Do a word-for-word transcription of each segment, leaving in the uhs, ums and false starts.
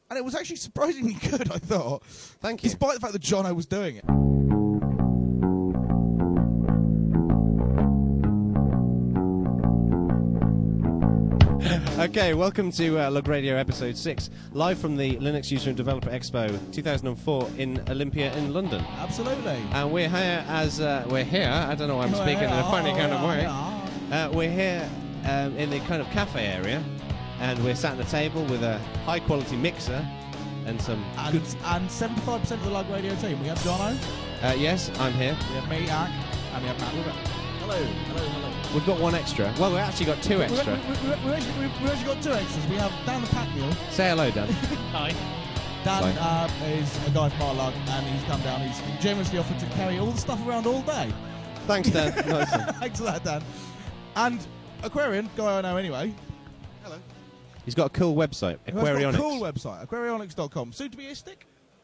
And it was actually surprisingly good, I thought. Thank you. Despite the fact that Jono was doing it. Okay, welcome to uh, Lug Radio episode six, live from the Linux User and Developer Expo two thousand four in Olympia in London. Absolutely. And we're here as uh, we're here. I don't know why I'm We're speaking in a here, funny kind of we're way. here. Uh, we're here um, in the kind of cafe area, and we're sat at a table with a high quality mixer and some. And, good... and seventy-five percent of the Lug Radio team. We have Jono. Uh, yes, I'm here. We have me, Ak, and we have Matt. Hello, hello, hello. We've got one extra. Well, we've actually got two extra. We, we, we, we, we, actually, we, we've actually got two extras. We have Dan the Pack Mule. Say hello, Dan. Hi. Dan uh, is a guy from our Lug, and he's come down. He's generously offered to carry all the stuff around all day. Thanks, Dan. Nice. Thanks for that, Dan. And Aquarian, guy I know anyway. Hello. He's got a cool website, Who has got a Aquarionics. cool website, aquarionics dot com. Soon to be a stick?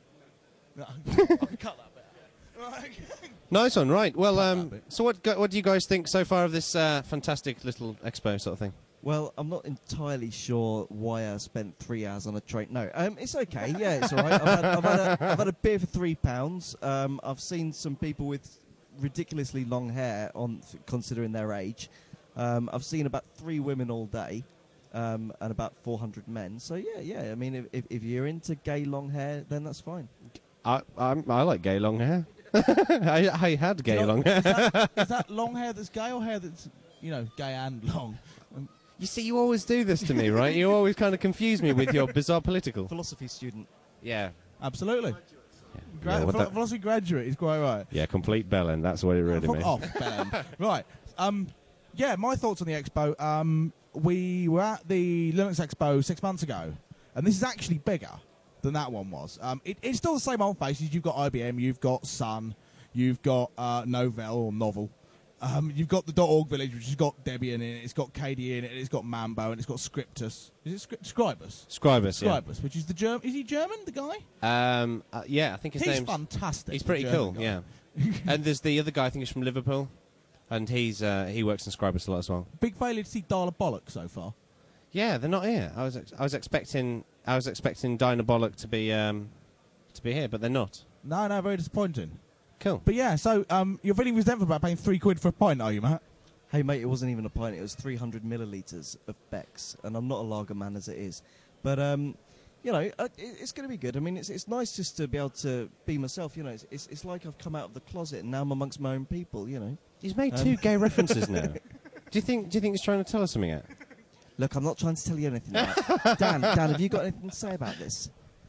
No, I can cut that bit. Right. Nice one, right. Well, um, bit. so what go- what do you guys think so far of this uh, fantastic little expo sort of thing? Well, I'm not entirely sure why I spent three hours on a train. No, um, it's okay. Yeah, it's all right. I've had, I've had, a, I've had a beer for three pounds. Um, I've seen some people with ridiculously long hair, on considering their age. Um, I've seen about three women all day, um, and about four hundred men. So yeah, yeah. I mean, if, if, if you're into gay long hair, then that's fine. I I'm, I like gay long hair. I, I had gay You know, long hair. Is that, is that long hair that's gay or hair that's, you know, gay and long? Um, You see, you always do this to me, right? You always kind of confuse me with your bizarre political. Philosophy student. Yeah. absolutely. Gra- Yeah, what philo- that- philosophy graduate is quite right. Yeah, complete bellend. That's what it really Fuck means. off, Ben. Right. Um, yeah, my thoughts on the expo. Um, we were at the Linux Expo six months ago, and this is actually bigger than that one was. Um, it, it's still the same old faces. You've got I B M, you've got Sun, you've got uh, Novell or Novel. Um, you've got the .org village, which has got Debian in it, it's got K D in it, it's got Mambo, and it's got Scriptus. Is it Script- Scribus? Scribus, yeah. Scribus, which is the German. Is he German, the guy? Um, uh, yeah, I think his He's name's... fantastic. He's the pretty German cool, guy. yeah. And there's the other guy, I think he's from Liverpool, and he's uh, he works in Scribus a lot as well. Big failure to see Dial-A-Bollock so far. Yeah, they're not here. I was ex- I was expecting I was expecting Dynabolic to be um, to be here, but they're not. No, no, very disappointing. Cool. But yeah, so um, you're feeling resentful about paying three quid for a pint, are you, Matt? Hey mate, it wasn't even a pint. It was three hundred millilitres of Beck's, and I'm not a lager man as it is. But um, you know, uh, it, it's going to be good. I mean, it's it's nice just to be able to be myself. You know, it's it's, it's like I've come out of the closet and now I'm amongst my own people. You know. He's made Um, two gay references now. Do you think Do you think he's trying to tell us something yet? Look, I'm not trying to tell you anything. About Dan, Dan, have you got anything to say about this?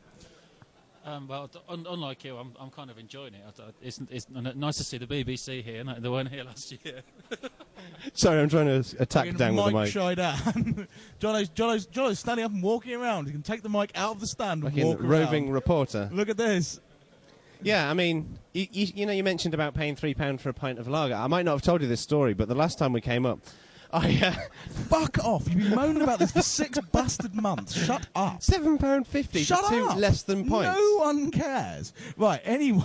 Um, well, d- un- unlike you, I'm, I'm kind of enjoying it. I, I, it's, it's n- nice to see the B B C here. No, they weren't here last year. Sorry, I'm trying to s- attack Fucking Dan with the Mike mic. Shy down. Jono's, Jono's, Jono's standing up and walking around. He can take the mic out of the stand and Fucking walk roving around. reporter. Look at this. Yeah, I mean, you, you, you know, you mentioned about paying three pound for a pint of lager. I might not have told you this story, but the last time we came up, I uh, Fuck off. You've been moaning about this for six bastard months. Shut up. seven pound fifty Shut for two up. less than pints. No one cares. Right, anyway.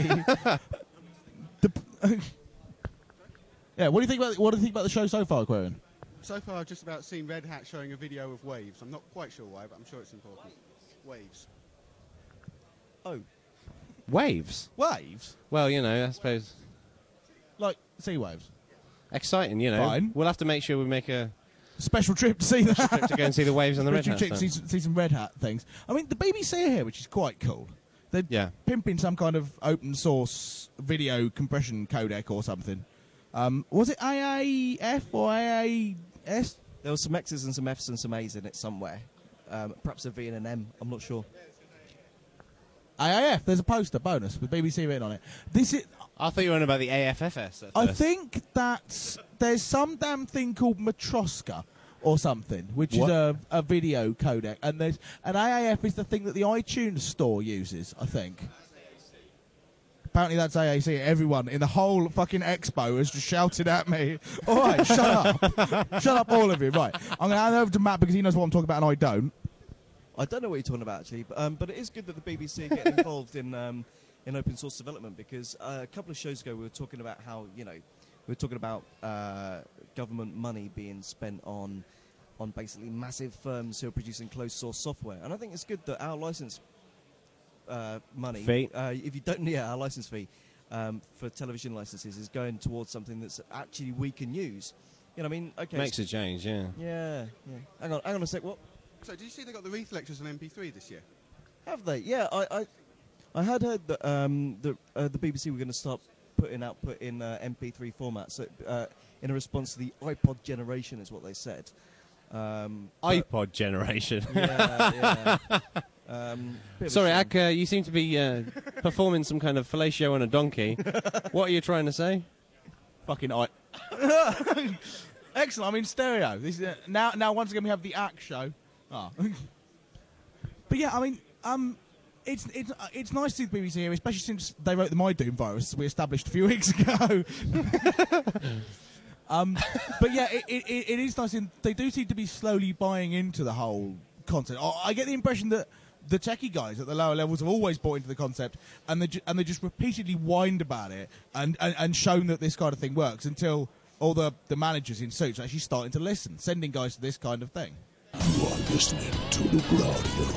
the, yeah, what do you think about what do you think about the show so far, Aquarian? So far, I've just about seen Red Hat showing a video of waves. I'm not quite sure why, but I'm sure it's important. Waves. Oh, Waves. Waves? Well, you know, I suppose Like sea waves. exciting. You know, Fine. we'll have to make sure we make a Special trip to see that. trip to go and see the waves on the Red Special Hat trip to see, stand. see some Red Hat things. I mean, the B B C are here, which is quite cool. They're Yeah. pimping some kind of open source video compression codec or something. Um, was it A A F or A A S? there were some X's and some F's and some A's in it somewhere. Um, perhaps a V and an M. I'm not sure. A A F. There's a poster bonus with B B C written on it. This is. I thought you were on about the A F F S. At I first. think that's there's some damn thing called Matroska or something, which What? is a, a video codec, and there's an A A F is the thing that the iTunes store uses. I think. Apparently that's A A C. Everyone in the whole fucking expo has just shouted at me. All right, shut up, shut up, all of you. Right, I'm going to hand over to Matt because he knows what I'm talking about and I don't. I don't know what you're talking about actually, but, um, but it is good that the B B C are getting involved in um, in open source development because uh, a couple of shows ago we were talking about how you know we were talking about uh, government money being spent on on basically massive firms who are producing closed source software. And I think it's good that our license uh, money, Fee. uh, if you don't, yeah, our license fee um, for television licenses is going towards something that's actually we can use. You know, what I mean, okay, Makes a change, yeah. yeah, yeah. Hang on, hang on a sec. What So, did you see they got the Wreath lectures on M P three this year? have they? Yeah, I, I, I had heard that um, the uh, the B B C were going to start putting output in uh, M P three format, so uh, in a response to the iPod generation, is what they said. Um, but- iPod generation. yeah, yeah. Um, bit of a Sorry, shame. Ak, uh, you seem to be uh, performing some kind of fellatio on a donkey. What are you trying to say? Fucking I. Excellent. I mean, stereo. This is, uh, now, now once again we have the A C show. Oh. But yeah, I mean, um, it's it's uh, it's nice to see the B B C here, especially since they wrote the My Doom virus we established a few weeks ago. um, but yeah, it, it, it is nice. In, they do seem to be slowly buying into the whole concept. I, I get the impression that the techie guys at the lower levels have always bought into the concept, and they ju- and they just repeatedly whined about it and, and, and shown that this kind of thing works until all the, the managers in suits are actually starting to listen, sending guys to this kind of thing. You are listening to the Gladio.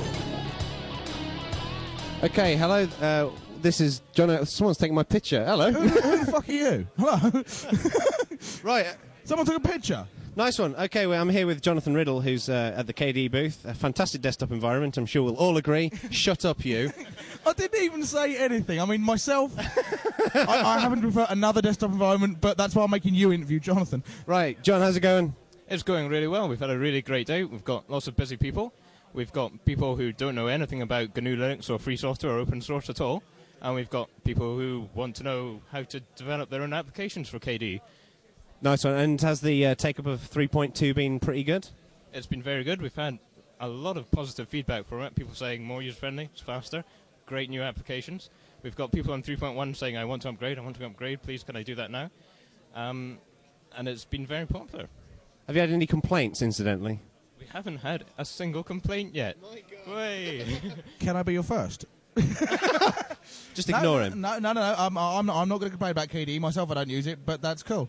Okay, hello. Uh, this is John. Someone's taking my picture. Hello. who, who the fuck are you? Hello? Right. Someone took a picture. Nice one. Okay, well, I'm here with Jonathan Riddle, who's uh, at the K D booth. A fantastic desktop environment. I'm sure we'll all agree. Shut up, you. I didn't even say anything. I mean, myself, I, I happen to prefer another desktop environment, but that's why I'm making you interview Jonathan. Right, John, how's it going? It's going really well. We've had a really great day. We've got lots of busy people. We've got people who don't know anything about G N U Linux or free software or open source at all. And we've got people who want to know how to develop their own applications for K D. Nice one. And has the uh, take-up of three point two been pretty good? It's been very good. We've had a lot of positive feedback from it. People saying more user-friendly, it's faster, great new applications. We've got people on three point one saying, I want to upgrade, I want to upgrade, please can I do that now? Um, and it's been very popular. Have you had any complaints, incidentally? We haven't had a single complaint yet. My God. Way. Can I be your first? Just No, ignore him. No, no, no. no. Um, I'm not, I'm not going to complain about K D. Myself, I don't use it, but that's cool.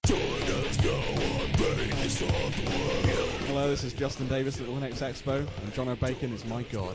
Hello, this is Justin Davis at the Linux Expo, and John O'Bacon is my god.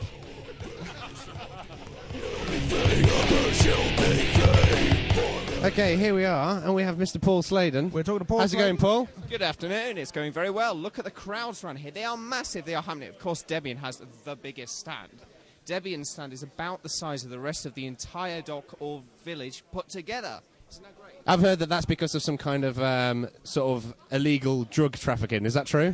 Okay, here we are, and we have Mister Paul Sladen. We're talking to Paul. How's it going, Paul? Good afternoon. It's going very well. Look at the crowds around here. They are massive. They are how many? Of course, Debian has the biggest stand. Debian's stand is about the size of the rest of the entire dock or village put together. Isn't that great? I've heard that that's because of some kind of um, sort of illegal drug trafficking. Is that true?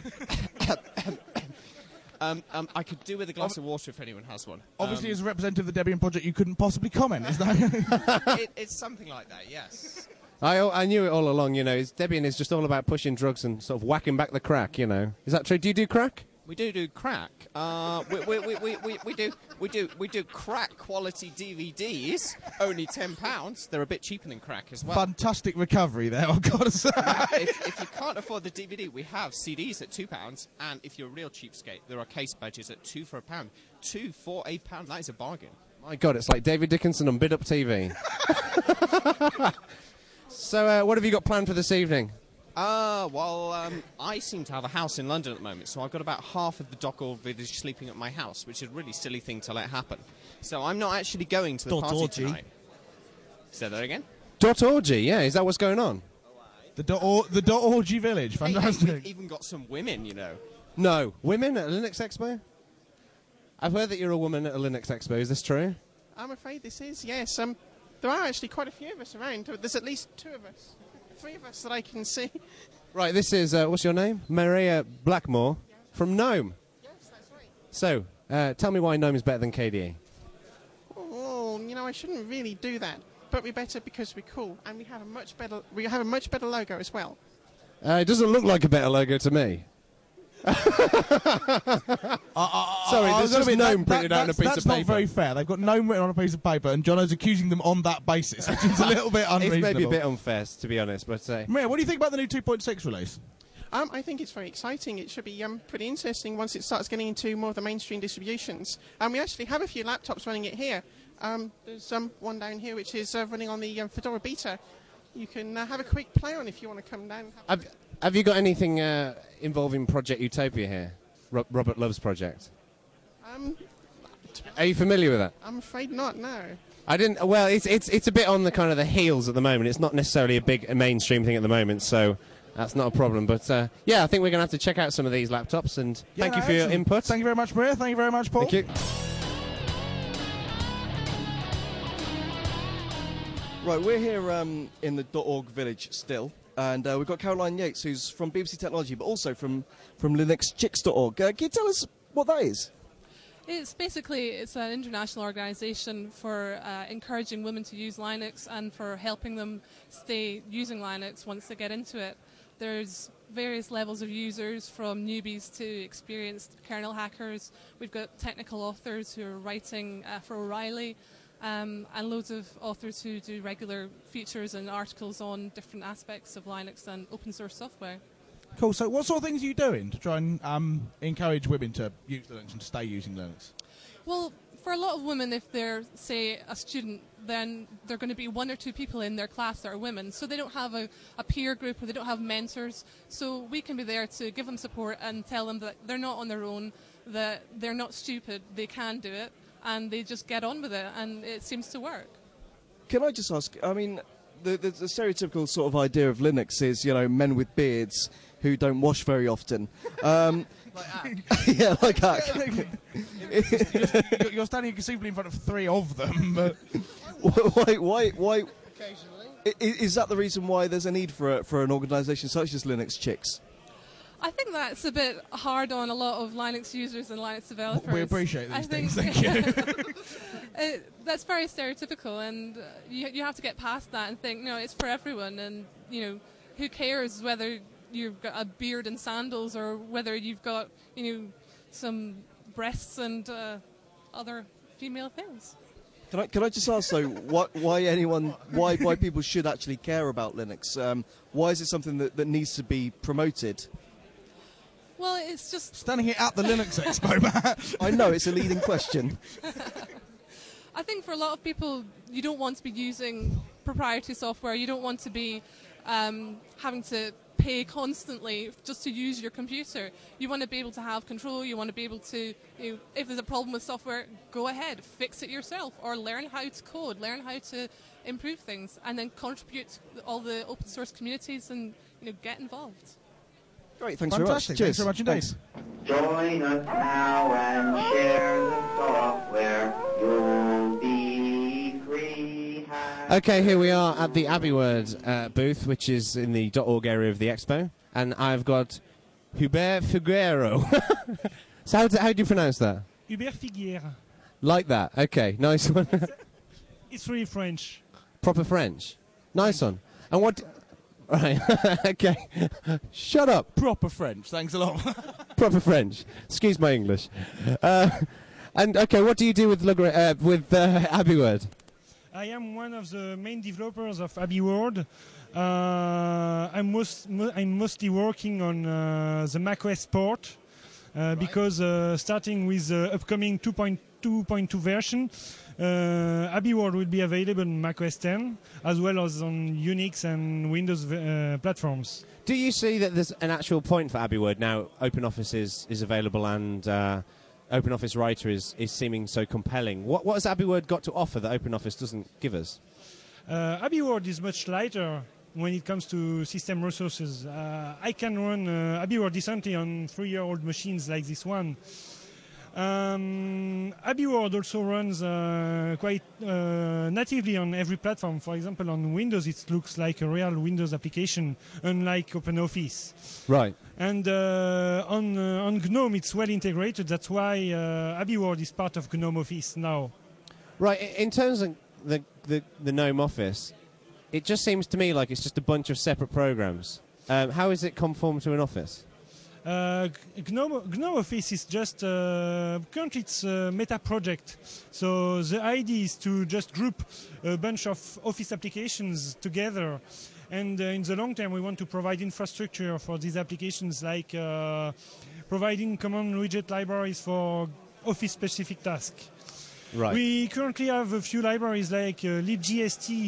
Um, um, I could do with a glass of water if anyone has one. Obviously, Um, as a representative of the Debian project, you couldn't possibly comment. Is that? it, it's something like that, yes. I, I knew it all along, you know. It's, Debian is just all about pushing drugs and sort of whacking back the crack, you know. Is that true? Do you do crack? We do do crack. Uh, we, we, we, we, we, we do we do we do crack quality D V Ds. Only ten pounds. They're a bit cheaper than crack as well. Fantastic recovery there, I've got to say. if, if you can't afford the D V D, we have C Ds at two pounds, and if you're a real cheapskate, there are case badges at two for a pound. Two for a pound. That is a bargain. My God, it's like David Dickinson on Bid Up T V. So, uh, what have you got planned for this evening? Uh, well, um, I seem to have a house in London at the moment, so I've got about half of the Dockall village sleeping at my house, which is a really silly thing to let happen. So I'm not actually going to the Dot party orgy. tonight. Say that again? Dot orgy, yeah. Is that what's going on? The dot, or, the dot orgy village, Hey, hey, fantastic. we've even got some women, you know. No. Women at a Linux Expo? I've heard that you're a woman at a Linux Expo. Is this true? I'm afraid this is, yes. Um, there are actually quite a few of us around. There's at least two of us. Three of us that I can see. Right, this is, uh, what's your name? Maria Blackmore from GNOME. Yes, that's right. So, uh, tell me why GNOME is better than K D E. Oh, you know, I shouldn't really do that. But we're better because we're cool, and we have a much better we have a much better logo as well. Uh, it doesn't look like a better logo to me. Uh, uh, Sorry, uh, there's I was just gonna be- GNOME that- printed that- out on a that's- piece that's of not paper. very fair. They've got GNOME written on a piece of paper, and Jono's accusing them on that basis, which is a little bit It's unreasonable. maybe a bit unfair, to be honest, but... Uh, Maria, what do you think about the new two point six release? Um, I think it's very exciting. It should be um, pretty interesting once it starts getting into more of the mainstream distributions. And um, we actually have a few laptops running it here. Um, there's um, one down here which is uh, running on the um, Fedora Beta. You can uh, have a quick play on if you want to come down. And have a Have, look. Have you got anything uh, involving Project Utopia here? Ro- Robert Love's project. Um, Are you familiar with that? I'm afraid not, no. I didn't. Well, it's it's it's a bit on the kind of the heels at the moment. It's not necessarily a big a mainstream thing at the moment, so that's not a problem. But uh, yeah, I think we're going to have to check out some of these laptops. And Yeah, thank no, you for your excellent. input. Thank you very much, Maria. Thank you very much, Paul. Thank you. Right, we're here um, in the .org village still, and uh, we've got Caroline Yates, who's from B B C Technology, but also from, from Linux Chicks dot org. Uh, can you tell us what that is? It's basically it's an international organisation for uh, encouraging women to use Linux and for helping them stay using Linux once they get into it. There's various levels of users, from newbies to experienced kernel hackers. We've got technical authors who are writing uh, for O'Reilly, um, and loads of authors who do regular features and articles on different aspects of Linux and open source software. Cool. So what sort of things are you doing to try and um, encourage women to use Linux and to stay using Linux? Well, for a lot of women, if they're, say, a student, then there are going to be one or two people in their class that are women. So they don't have a, a peer group, or they don't have mentors. So we can be there to give them support and tell them that they're not on their own, that they're not stupid, they can do it, and they just get on with it, and it seems to work. Can I just ask, I mean, the, the, the stereotypical sort of idea of Linux is, you know, men with beards who don't wash very often. Um, yeah, like that. you're, you're standing conceivably in front of three of them. But why? Why? Why? Occasionally. Is that the reason why there's a need for a, for an organisation such as Linux Chicks? I think that's a bit hard on a lot of Linux users and Linux developers. We appreciate these I things, think thank you. it, that's very stereotypical, and uh, you, you have to get past that and think, no, it's for everyone, and, you know, who cares whether you've got a beard and sandals or whether you've got, you know, some breasts and uh, other female things. Can I, can I just ask, though, what, why anyone, why, why people should actually care about Linux? Um, why is it something that, that needs to be promoted? Well, it's just... Standing here at the Linux Expo, Matt. I know, it's a leading question. I think for a lot of people, you don't want to be using proprietary software. You don't want to be um, having to pay constantly just to use your computer. You want to be able to have control. You want to be able to, you know, if there's a problem with software, go ahead, fix it yourself, or learn how to code, learn how to improve things, and then contribute to all the open source communities and, you know, get involved. Great, thanks Fantastic. very much. Thanks very much indeed. Thanks. Join us now and share the software. You'll be free. Okay, here we are at the AbiWord uh, booth, which is in the .org area of the expo, and I've got Hubert Figuero. So how do, how do you pronounce that? Hubert Figuera. Like that. Okay, nice one. It's really French. Proper French. Nice one. And what... Right. Okay. Shut up. Proper French. Thanks a lot. Proper French. Excuse my English. Uh, and okay, what do you do with Lugre- uh, with uh, AbiWord? I am one of the main developers of AbiWord. Uh, I'm, most, mo- I'm mostly working on uh, the macOS port uh, right. because uh, starting with the upcoming two point two point two version, Uh, AbiWord will be available on macOS ten as well as on Unix and Windows uh, platforms. Do you see that there's an actual point for AbiWord now? OpenOffice is, is available, and uh, OpenOffice Writer is, is seeming so compelling. What, what has AbiWord got to offer that OpenOffice doesn't give us? Uh, AbiWord is much lighter when it comes to system resources. Uh, I can run uh, AbiWord decently on three-year-old machines like this one. Um, AbiWord also runs uh, quite uh, natively on every platform. For example, on Windows, it looks like a real Windows application, unlike OpenOffice. Right. And uh, on uh, on GNOME, it's well integrated. That's why uh, AbiWord is part of GNOME Office now. Right. In terms of the, the the GNOME Office, it just seems to me like it's just a bunch of separate programs. Um, how is it conform to an Office? Uh, GNOME, GNOME Office is just uh, currently it's a meta project. So the idea is to just group a bunch of Office applications together, and uh, in the long term we want to provide infrastructure for these applications, like uh, providing common widget libraries for Office-specific tasks. Right. We currently have a few libraries like uh, libgst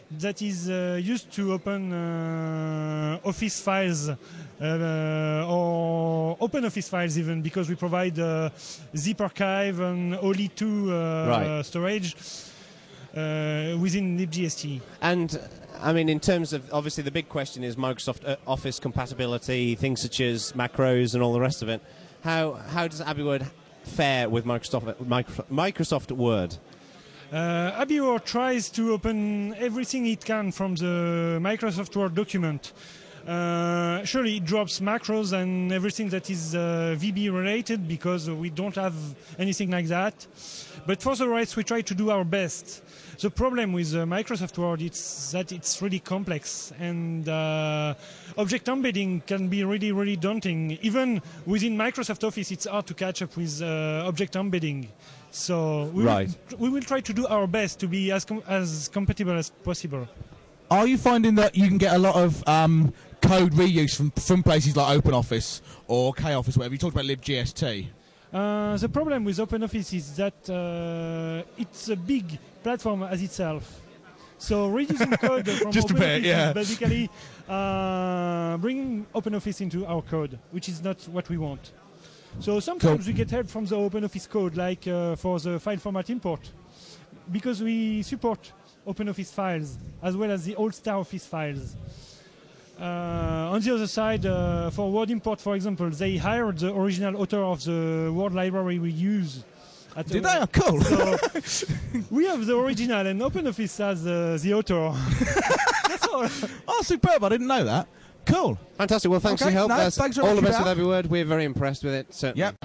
that is uh, used to open uh, Office files uh, or open Office files even, because we provide uh, zip archive and O L I two uh, Right. storage uh, within libgst. And I mean, in terms of, obviously the big question is Microsoft uh, Office compatibility, things such as macros and all the rest of it. How how does Abbey Word fare with Microsoft Micro, Microsoft Word? Uh, Abbey Word tries to open everything it can from the Microsoft Word document. Uh, surely it drops macros and everything that is uh, V B related, because we don't have anything like that. But for the rest, we try to do our best. The problem with uh, Microsoft Word is that it's really complex, and uh, object embedding can be really, really daunting. Even within Microsoft Office, it's hard to catch up with uh, object embedding. So we, Right. will, we will try to do our best to be as com- as compatible as possible. Are you finding that you can get a lot of um, code reuse from, from places like OpenOffice or KOffice, whatever? You talked about libgst. Uh, the problem with OpenOffice is that uh, it's a big platform as itself. So reusing code from Just a OpenOffice bit, yeah. is basically uh, bringing OpenOffice into our code, which is not what we want. So sometimes Cool. we get help from the OpenOffice code, like uh, for the file format import, because we support OpenOffice files as well as the old StarOffice files. Uh, on the other side, uh, for Word import, for example, they hired the original author of the Word library we use. At Did the- they? Oh, cool. So we have the original, and OpenOffice has uh, the author. That's all. Oh, superb. I didn't know that. Cool. Fantastic. Well, thanks Okay, for your help. no, That's thanks very all much the for best with that. Abbey Word. We're very impressed with it. So. Yep.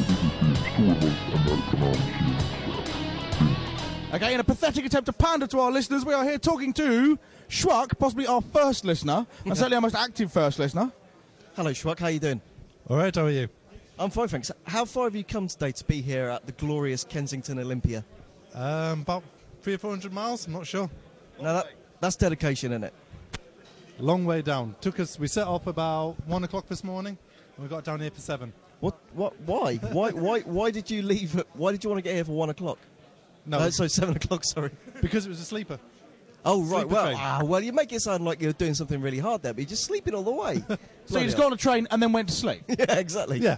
Okay, in a pathetic attempt to pander to our listeners, we are here talking to Schwuck, possibly our first listener, and certainly our most active first listener. Hello, Schwuck. How you doing? All right, how are you? I'm fine, thanks. How far have you come today to be here at the glorious Kensington Olympia? Um, about three or four hundred miles. I'm not sure. Now that that's dedication, isn't it? A long way down. Took us. We set off about one o'clock this morning, and we got down here for seven. What? What? Why? why? Why? Why did you leave? At, why did you want to get here for one o'clock? No, uh, sorry, seven o'clock. Sorry. Because it was a sleeper. Oh right. Sleeper Well, train. ah, well, you make it sound like you're doing something really hard there, but you're just sleeping all the way. So you just got on a train and then went to sleep? Yeah, exactly. Yeah.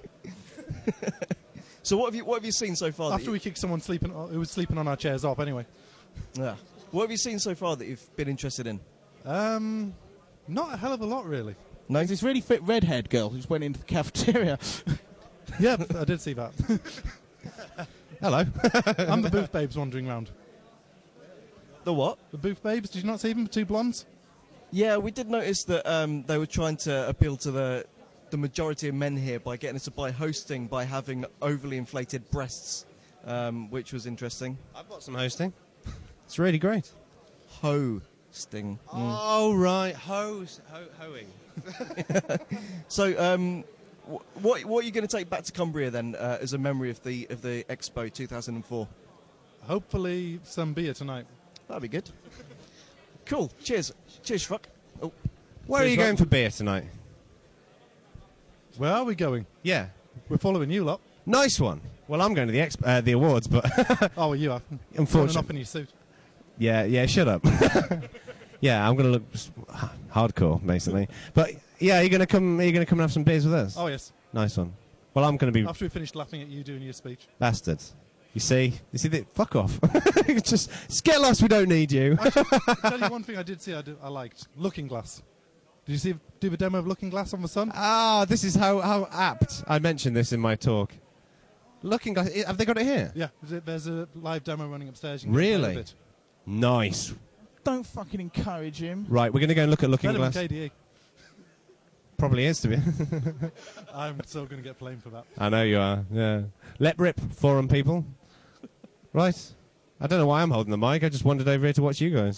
So what have you what have you seen so far? that After you- we kicked someone sleeping, who was sleeping on our chairs off anyway. Yeah. What have you seen so far that you've been interested in? Um, not a hell of a lot really. No. There's this really fit redhead girl who just went into the cafeteria. Yeah, I did see that. Hello. I'm the booth babes wandering around. The what? The booth babes. Did you not see them? Two blondes. Yeah, we did notice that um, they were trying to appeal to the the majority of men here by getting us to buy hosting by having overly inflated breasts, um, which was interesting. I've got some hosting. It's really great. Hosting. Mm. Oh, right. Ho- ho- hoeing. So, um, wh- what what are you going to take back to Cumbria then, uh, as a memory of the of the Expo two thousand four? Hopefully, some beer tonight. That'd be good. Cool. Cheers. Cheers, Schruck. Oh. Where are you going for beer tonight? Where are we going? Yeah. We're following you lot. Nice one. Well, I'm going to the exp- uh, the awards, but Oh, well, you are. Unfortunately- Running up in your suit. yeah, yeah, shut up. Yeah, I'm going to look s- h- hardcore, basically. But yeah, you're going to come. Are you going to come and have some beers with us? Oh, yes. Nice one. Well, I'm going to be After we finished laughing at you doing your speech. bastards. You see, you see, the, fuck off. just, just get lost. We don't need you. I'll tell you one thing I did see I, did, I liked. Looking Glass. Did you see do the demo of Looking Glass on the Sun? Ah, this is how, how apt. I mentioned this in my talk. Looking, Glass, have they got it here? Yeah, there's a, there's a live demo running upstairs. You can get a play Really? of it. Nice. Don't fucking encourage him. Right, we're going to go and look at Looking Better than Glass. K D E. Probably is to be. I'm still going to get blamed for that. I know you are. Yeah. Let rip, forum people. Right. I don't know why I'm holding the mic. I just wandered over here to watch you guys.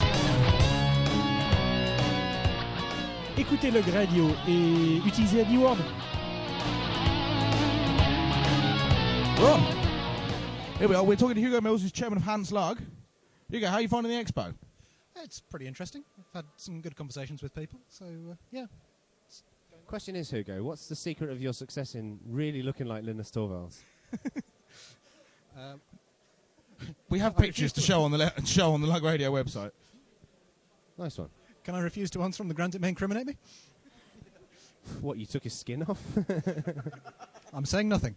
Écoutez Lug Radio et utilisez Abbey Word. Oh. Here we are. We're talking to Hugo Mills, who's chairman of Hans Lug. Hugo, how are you finding the expo? It's pretty interesting. I've had some good conversations with people, so uh, yeah. Question is, Hugo, what's the secret of your success in really looking like Linus Torvalds? Um, We have I pictures to refuse show on the le- show on the Lug Radio website. Nice one. Can I refuse to answer on the grounds it may incriminate me? What, you took his skin off? I'm saying nothing.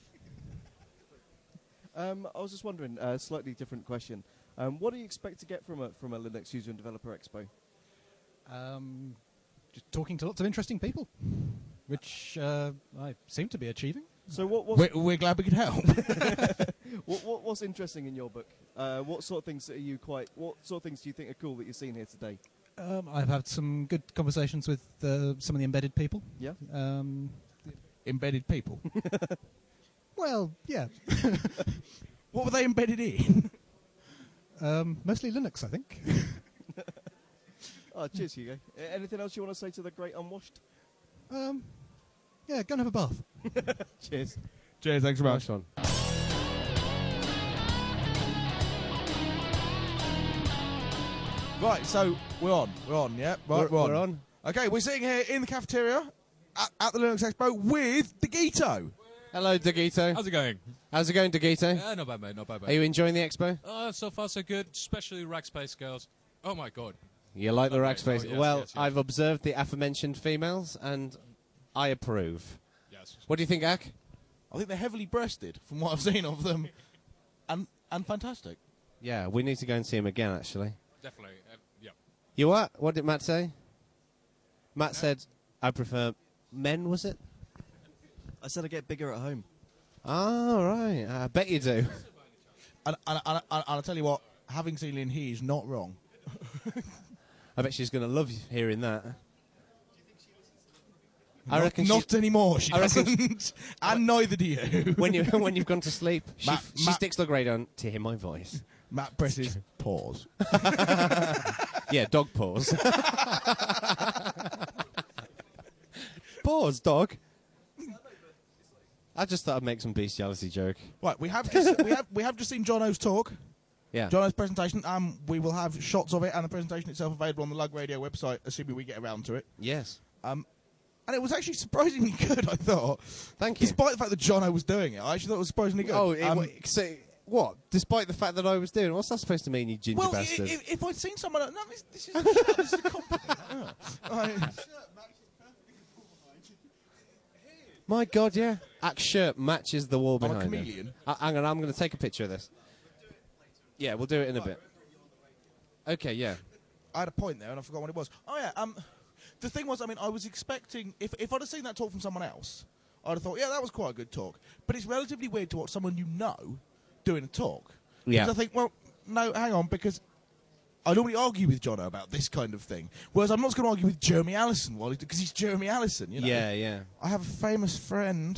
Um, I was just wondering, a uh, slightly different question. Um, what do you expect to get from a from a Linux User and Developer Expo? Um, just talking to lots of interesting people, which uh, I seem to be achieving. So what? What's We're, we're glad we could help. what, what, what's interesting in your book? Uh, what sort of things are you quite? What sort of things do you think are cool that you've seen here today? Um, I've had some good conversations with uh, some of the embedded people. Yeah. Um, Embedded people. well, yeah. What were they embedded in? um, mostly Linux, I think. Oh, cheers, Hugo. A- anything else you want to say to the great unwashed? Um, yeah, go and have a bath. Cheers. Cheers, thanks very much. Nice one. Right, so we're on. We're on, yeah? Right, We're- we're, we're on. Okay, we're sitting here in the cafeteria at, at the Linux Expo with Dagito. Hello, Dagito. How's it going? How's it going, Dagito? Yeah, not bad, mate. Not bad, mate. Are you enjoying the expo? Uh, so far, so good. Especially Rackspace girls. Oh my god. You like the Lovely. Rackspace? Oh, yes, well, yes, yes. I've observed the aforementioned females, and I approve. Yes. What do you think, Ak? I think they're heavily breasted from what I've seen of them, and and fantastic. Yeah, we need to go and see him again, actually. Definitely. Uh, yeah. You what? What did Matt say? Matt said, I prefer men, was it? I said I get bigger at home. Oh, right. I bet you do. And, and, and, and, and I'll tell you what, having seen Lynn, he is not wrong. I bet she's going to love hearing that. I Not- reckon not she, anymore, she I reckon doesn't. And neither do you. when you when you've gone to sleep, she, Matt- she Matt- sticks the grade on to hear my voice. Matt presses pause. Yeah, dog pause. Pause, dog. I just thought I'd make some bestiality joke. Right, we have just, we have we have just seen Jono's talk. Yeah. Jono's presentation. Um, we will have shots of it and the presentation itself available on the Lug Radio website, assuming we get around to it. Yes. Um, and it was actually surprisingly good. I thought. Thank you. Despite the fact that Jono was doing it, I actually thought it was surprisingly good. Oh, it, Um, wa- so what? Despite the fact that I was doing, what's that supposed to mean, you ginger well, i- bastard? if, if I'd seen someone, no, this, this is a, this is a compliment. Yeah. I- My God, yeah. Axe shirt matches the wall I'm a behind him. chameleon. Uh, hang on, I'm going to take a picture of this. Yeah, we'll do it in a bit. Okay, yeah. I had a point there and I forgot what it was. Oh yeah, um, the thing was, I mean, I was expecting if if I'd have seen that talk from someone else, I'd have thought, yeah, that was quite a good talk. But it's relatively weird to watch someone you know doing a talk. Yeah. Because I think, well, no, hang on, because I normally argue with Jono about this kind of thing, whereas I'm not going to argue with Jeremy Allison while because he's Jeremy Allison. You know? Yeah, yeah. I have a famous friend.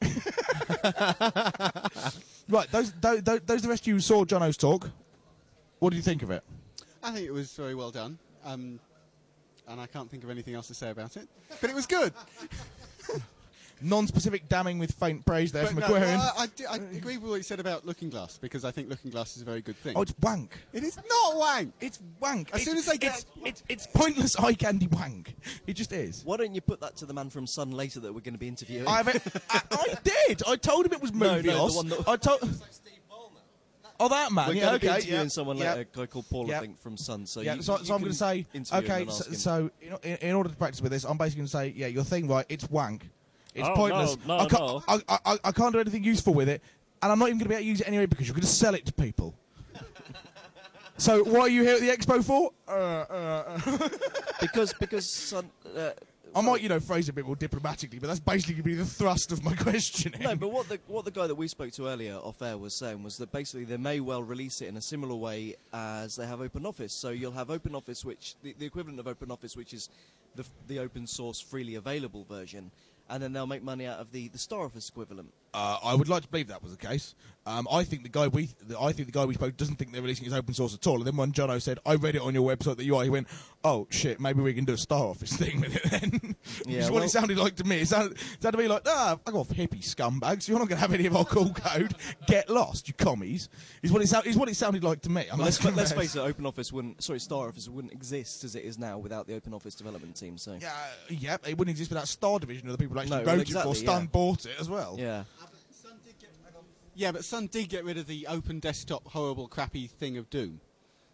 Right, those, those those those the rest of you who saw Jono's talk. What do you think of it? I think it was very well done, um, and I can't think of anything else to say about it. But it was good. Non-specific damning with faint praise there But from no, Aquarian. well, I, I, di- I agree with what you said about Looking Glass, because I think Looking Glass is a very good thing. Oh, it's wank. It is not wank. It's wank. As It's- soon as they get... it's, it's, it's pointless eye candy wank. It just is. Why don't you put that to the man from Sun later that we're going to be interviewing? I, I, I did. I told him it was No, no, the Movios. one that- I told. Oh, that man. We're yeah, going to be okay. interviewing yeah, someone yeah. later, a guy called Paul, Yeah. I think, from Sun. So yeah, you, so, you so I'm can going to say, interview him okay, and so, ask him. so in, in, in order to practice with this, I'm basically going to say, yeah, your thing, right, it's wank. It's Oh, pointless. no, I, no, can't, no. I, I, I, I can't do anything useful with it, and I'm not even going to be able to use it anyway because you're going to sell it to people. So what are you here at the expo for? Uh, uh, uh. because because Sun. Uh, I might, you know, phrase it a bit more diplomatically, but that's basically going to be the thrust of my questioning. No, but what the what the guy that we spoke to earlier off air was saying was that basically they may well release it in a similar way as they have OpenOffice. So you'll have OpenOffice, which the, the equivalent of OpenOffice, which is the the open source freely available version, and then they'll make money out of the the StarOffice equivalent. Uh, I would like to believe that was the case. Um, I think the guy we, the, I think the guy we spoke to doesn't think they're releasing it as open source at all. And then when Jono said, "I read it on your website that you are," he went, "Oh shit, maybe we can do a StarOffice thing with it then." Which is what well- it sounded like to me. It sounded, it sounded to me like, "Ah, I got hippie scumbags. You're not going to have any of our cool code. Get lost, you commies." Is what it sound, is what it sounded like to me. I Well, let's, must let's confess. face it, OpenOffice wouldn't, sorry, StarOffice wouldn't exist as it is now without the OpenOffice development team. So Yeah, yeah, it wouldn't exist without Star Division of the people who actually No, wrote well, it exactly, for. Stan yeah. bought it as well. yeah. Yeah, but Sun did get rid of the open desktop horrible crappy thing of Doom.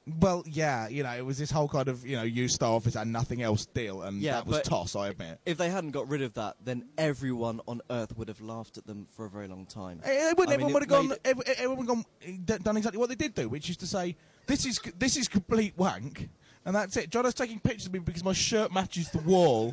Well, yeah, you know, it was this whole kind of, you know, use Star Office and nothing else deal, and Yeah, that was but toss, I admit. If they hadn't got rid of that, then everyone on Earth would have laughed at them for a very long time. Eh, eh, wouldn't I everyone mean, would it have gone? made- Every, everyone gone eh, d- done exactly what they did do, which is to say, this is c- this is complete wank, and that's it. Jono's taking pictures of me because my shirt matches the wall.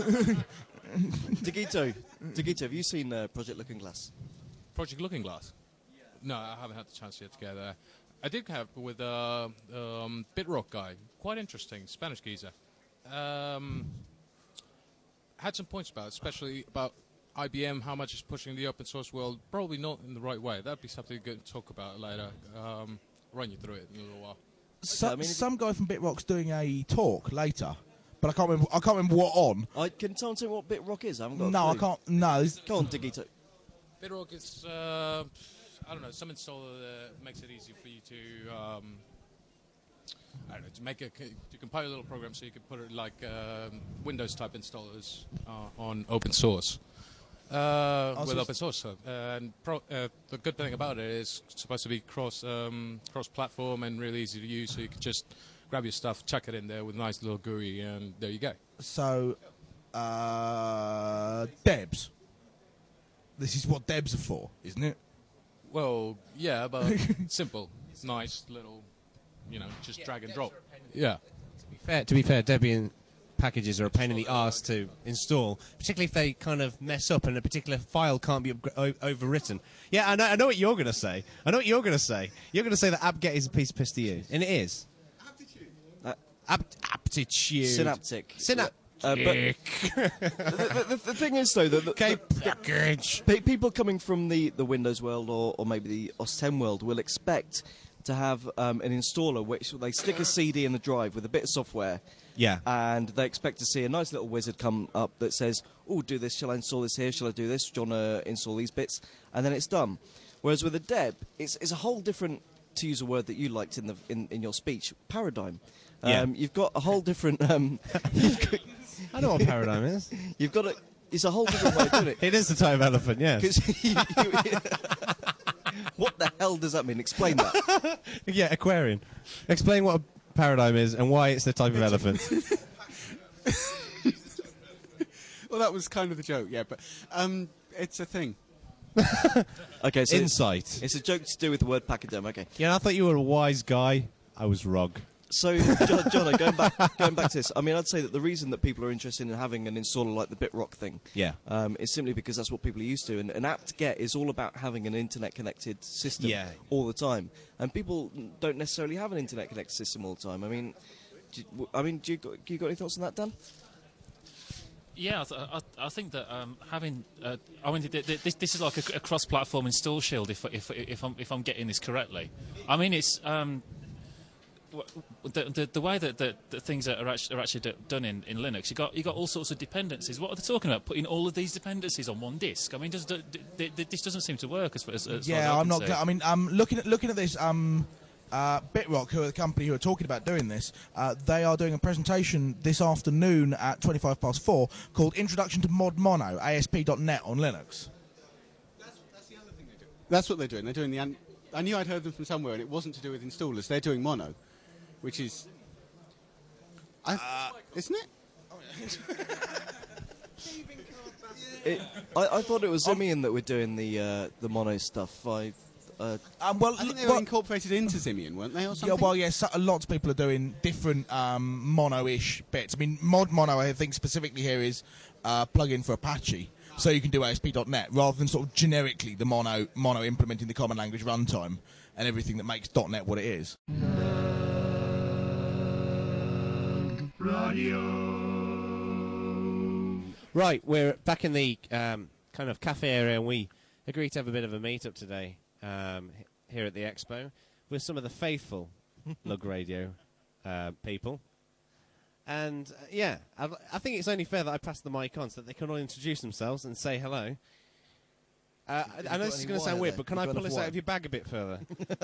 Dagito, Dagito, have you seen uh, Project Looking Glass? Project Looking Glass? No, I haven't had the chance yet to get there. I did have with uh, um, Bitrock guy. Quite interesting, Spanish geezer. Um, had some points about it, especially about I B M, how much it's pushing the open source world. Probably not in the right way. That'd be something good to talk about later. Um, run you through it in a little while. So, I mean, if some guy from Bitrock's doing a talk later, but I can't remember. I can't remember what on. I can someone tell me what Bitrock is? I haven't got. a No, I clue. can't. No, it's- Go on, Dagito. Bitrock is, uh, I don't know, some installer that makes it easy for you to, um, I don't know, to make a, to compile a little program so you can put it like um, Windows type installers uh, on open source. Uh, Oh, with so open source, so, and pro, uh, the good thing about it is it's supposed to be cross um, cross platform and really easy to use. So you can just grab your stuff, chuck it in there with a nice little G U I, and there you go. So, uh, Debs. This is what Debs are for, isn't it? Well, yeah, but simple, nice little, you know, just drag and drop. Yeah. Fair, to be fair, Debian packages are a pain in the arse to install, particularly if they kind of mess up and a particular file can't be upgra- o- overwritten. Yeah, I know, I know what you're going to say. I know what you're going to say. You're going to say that apt-get is a piece of piss to you, and it is. Uh, Apt- aptitude. Synaptic. Synaptic. Uh, but the, the, the, the thing is, though, that the, okay, package. Pe- people coming from the, the Windows world or, or maybe the O S ten world will expect to have um, an installer which they stick a C D in the drive with a bit of software. Yeah. And they expect to see a nice little wizard come up that says, "Oh, do this. Shall I install this here? Shall I do this? Do you want to install these bits?" And then it's done. Whereas with a Deb, it's, it's a whole different, to use a word that you liked in the in, in your speech, paradigm. Yeah. Um, you've got a whole different. Um, I know what paradigm is. You've got a. It's a whole different way of doing it. It is the type of elephant, yes. 'Cause you- you- what the hell does that mean? Explain that. Yeah, Aquarian. Explain what a paradigm is and why it's the type of elephant. Well, that was kind of the joke, yeah, but um, it's a thing. Okay, so Insight. It's a joke to do with the word pachyderm. Okay. Yeah, I thought you were a wise guy. I was wrong. So, John, John, going back, going back to this, I mean, I'd say that the reason that people are interested in having an installer like the Bitrock thing, Yeah. um, is simply because that's what people are used to. And an apt-get is all about having an internet-connected system Yeah. all the time. And people don't necessarily have an internet-connected system all the time. I mean, do you, I mean, do you, got, do you got any thoughts on that, Dan? Yeah, I, th- I, I think that um, having, uh, I mean, th- th- this, this is like a, a cross-platform install shield. If if if I'm if I'm getting this correctly, I mean it's um, w- the, the the way that, that, that things are actually, are actually d- done in, in Linux. You got you got all sorts of dependencies. What are they talking about? Putting all of these dependencies on one disk? I mean, does, d- d- d- this doesn't seem to work as, far as, as yeah, far as I I'm can not. see. Gl- I mean, um, looking at looking at this, um, uh, Bitrock, who are the company who are talking about doing this, uh, they are doing a presentation this afternoon at twenty-five past four called "Introduction to Mod Mono," A S P dot net on Linux. That's what they're doing. They're doing the. An- I knew I'd heard them from somewhere, and it wasn't to do with installers. They're doing mono, which is. I, Uh, isn't it? It, I, I thought it was Simian that were doing the uh, the mono stuff. I, uh, Um, well, I think they well- were incorporated into Simian, weren't they, or Yeah, something? well, yes, yeah, lots of people are doing different um, mono-ish bits. I mean, Mod Mono, I think specifically here is uh, plug-in for Apache, so you can do A S P dot net rather than sort of generically the mono mono implementing the common language runtime and everything that makes .net what it is. Right, we're back in the um, kind of cafe area, and we agreed to have a bit of a meet-up today um, h- here at the expo with some of the faithful Lug Radio uh, people. And, uh, yeah, I, I think it's only fair that I pass the mic on so that they can all introduce themselves and say hello. Uh, Have I, I you know got this is any going to sound wire weird, there? but can You've I got pull enough this out wire? of your bag a bit further?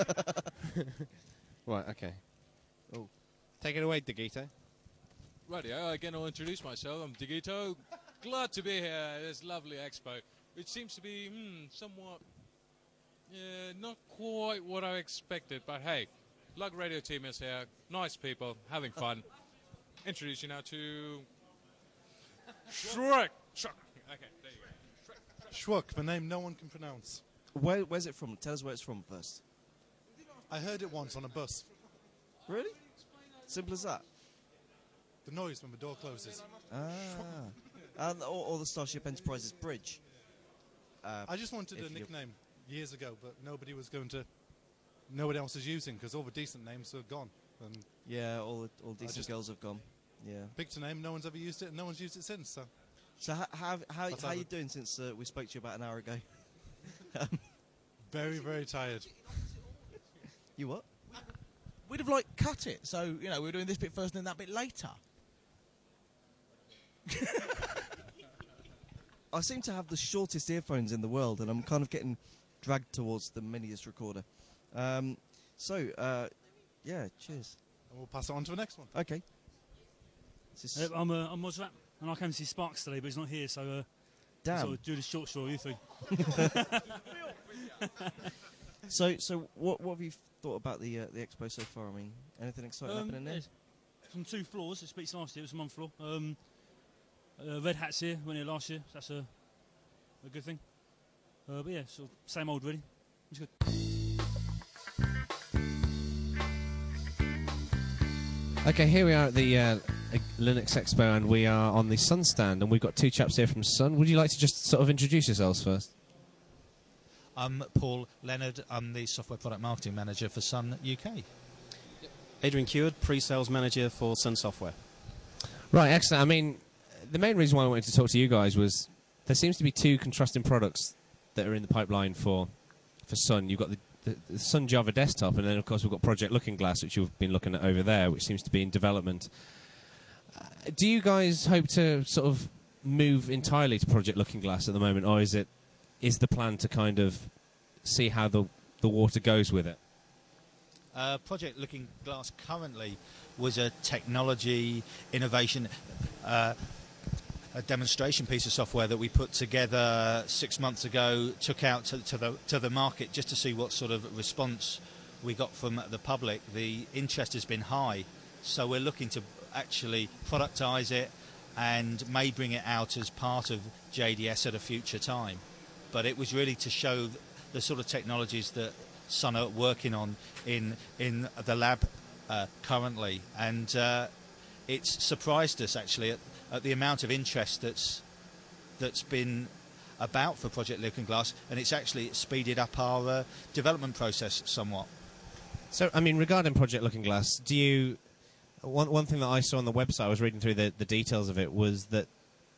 Right, okay. Oh. Take it away, Dagito. Rightio, again I'll introduce myself. I'm Digito. Glad to be here at this lovely expo, which seems to be hmm, somewhat, uh, not quite what I expected, but hey, Lug Radio team is here. Nice people, having fun. Introduce you now to Shrek. Shrek. Okay, there you go. Schwuck, the name no one can pronounce. Where, where's it from? Tell us where it's from first. I heard it once on a bus. Really? Simple as that? The noise when the door closes. Ah. And, or, or the Starship Enterprises bridge. Uh, I just wanted a nickname years ago, but nobody was going to... Nobody else is using, because all the decent names are gone. And yeah, all the all I decent just girls have gone. Yeah. Picked a name, no one's ever used it, and no one's used it since, so... So how how how, That's how how you the- doing since uh, we spoke to you about an hour ago? Very, very tired. You what? We'd have, like, cut it. So, you know, we were doing this bit first and then that bit later. I seem to have the shortest earphones in the world, and I'm kind of getting dragged towards the miniest recorder. Um, so, uh, yeah, cheers. And we'll pass it on to the next one. Okay. Uh, I'm, uh, I'm Mozrat, and I came to see Sparks today, but he's not here, so uh, Damn. sort of do the short story, you three. so, so what what have you thought about the uh, the expo so far? I mean, anything exciting Um, happening there? there's From two floors, it speaks last year, it was on one floor. Um, uh, Red Hat's here, went here last year, so that's a, a good thing. Uh, but yeah, sort of same old really. It's good. Okay, here we are at the uh, Linux Expo, and we are on the Sun stand, and we've got two chaps here from Sun. Would you like to just sort of introduce yourselves first? I'm Paul Leonard. I'm the Software Product Marketing Manager for Sun U K. Adrian Keward, Pre-Sales Manager for Sun Software. Right, excellent. I mean, the main reason why I wanted to talk to you guys was there seems to be two contrasting products that are in the pipeline for for Sun. You've got the, the, the Sun Java Desktop, and then, of course, we've got Project Looking Glass, which you've been looking at over there, which seems to be in development. Uh, do you guys hope to sort of move entirely to Project Looking Glass at the moment, or is it is the plan to kind of see how the, the water goes with it? Uh, Project Looking Glass currently was a technology innovation, uh, a demonstration piece of software that we put together six months ago, took out to, to the to the market just to see what sort of response we got from the public. The interest has been high, so we're looking to actually productize it and may bring it out as part of J D S at a future time. But it was really to show the sort of technologies that Sun are working on in in the lab uh, currently, and uh, it's surprised us actually at, at the amount of interest that's that's been about for Project Looking Glass, and it's actually speeded up our uh, development process somewhat. So, I mean, regarding Project Looking Glass, do you... One, one thing that I saw on the website, I was reading through the, the details of it, was that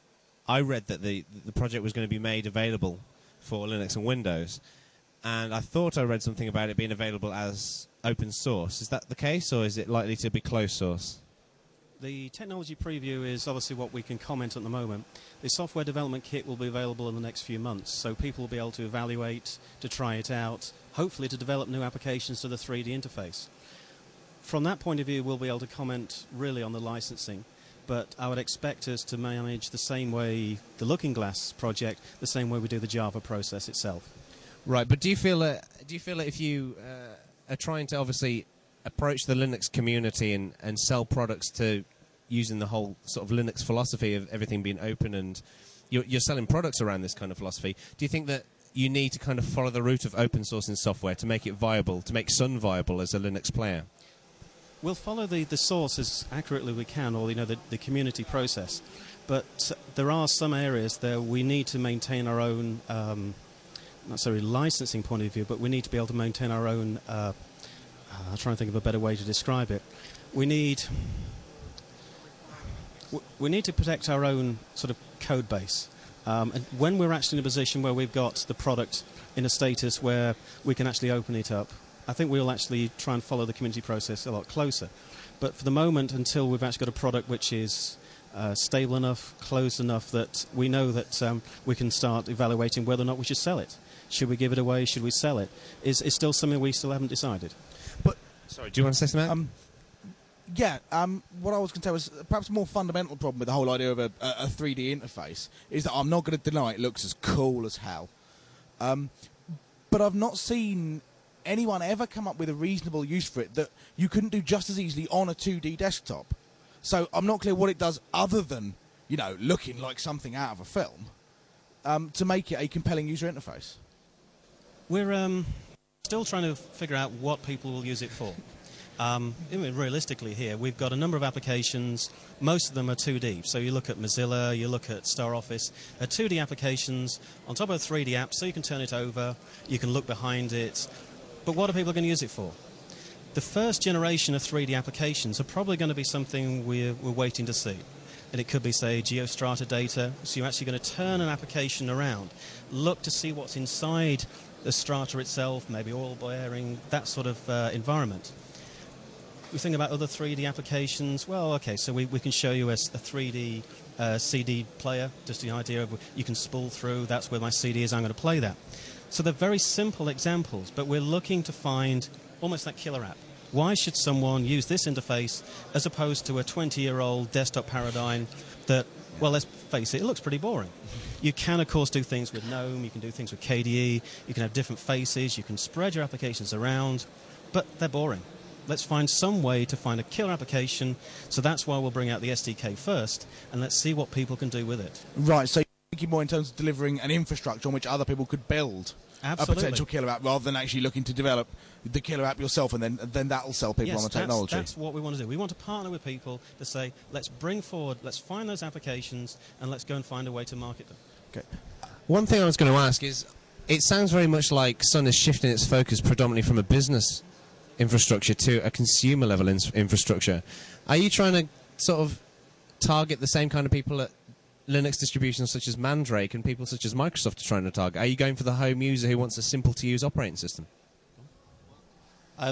I read that the, the project was going to be made available for Linux and Windows, and I thought I read something about it being available as open source. Is that the case, or is it likely to be closed source? The technology preview is obviously what we can comment at the moment. The software development kit will be available in the next few months, so people will be able to evaluate, to try it out, hopefully to develop new applications to the three D interface. From that point of view, we'll be able to comment really on the licensing, but I would expect us to manage the same way the Looking Glass project, the same way we do the Java process itself. Right, but do you feel that, do you feel that if you uh, are trying to obviously approach the Linux community and, and sell products to using the whole sort of Linux philosophy of everything being open, and you're, you're selling products around this kind of philosophy, do you think that you need to kind of follow the route of open sourcing software to make it viable, to make Sun viable as a Linux player? We'll follow the, the source as accurately we can, or you know, the, the community process. But there are some areas there we need to maintain our own, um, not necessarily licensing point of view, but we need to be able to maintain our own. Uh, I'm trying to think of a better way to describe it. We need we need to protect our own sort of code base. Um, and when we're actually in a position where we've got the product in a status where we can actually open it up, I think we'll actually try and follow the community process a lot closer. But for the moment, until we've actually got a product which is uh, stable enough, closed enough, that we know that um, we can start evaluating whether or not we should sell it. Should we give it away? Should we sell it? Is is still something we still haven't decided. But sorry, do you want to say something? Um, yeah, um, what I was going to say was perhaps a more fundamental problem with the whole idea of a, a, a three D interface is that I'm not going to deny it looks as cool as hell. Um, but I've not seen anyone ever come up with a reasonable use for it that you couldn't do just as easily on a two D desktop. So I'm not clear what it does other than, you know, looking like something out of a film um, to make it a compelling user interface. We're um, still trying to figure out what people will use it for. Um, I mean, realistically here, we've got a number of applications. Most of them are two D. So you look at Mozilla, you look at StarOffice. They're two D applications on top of a three D app, so you can turn it over, you can look behind it. But what are people going to use it for? The first generation of three D applications are probably going to be something we're, we're waiting to see. And it could be, say, geostrata data. So you're actually going to turn an application around, look to see what's inside the strata itself, maybe oil bearing, that sort of uh, environment. We think about other three D applications. Well, okay, so we, we can show you a, a three D uh, C D player, just the idea of you can spool through, that's where my C D is, I'm going to play that. So they're very simple examples, but we're looking to find almost that killer app. Why should someone use this interface as opposed to a twenty-year-old desktop paradigm that, well, let's face it, it looks pretty boring. You can, of course, do things with GNOME, you can do things with K D E, you can have different faces, you can spread your applications around, but they're boring. Let's find some way to find a killer application, so that's why we'll bring out the S D K first, and let's see what people can do with it. Right, so you're thinking more in terms of delivering an infrastructure on which other people could build Absolutely. a potential killer app, rather than actually looking to develop the killer app yourself, and then then that'll sell people yes, on the technology. That's, that's what we want to do. We want to partner with people to say, let's bring forward, let's find those applications, and let's go and find a way to market them. Okay. One thing I was going to ask is, it sounds very much like Sun is shifting its focus predominantly from a business infrastructure to a consumer level in infrastructure. Are you trying to sort of target the same kind of people at Linux distributions such as Mandrake and people such as Microsoft are trying to target? Are you going for the home user who wants a simple to use operating system?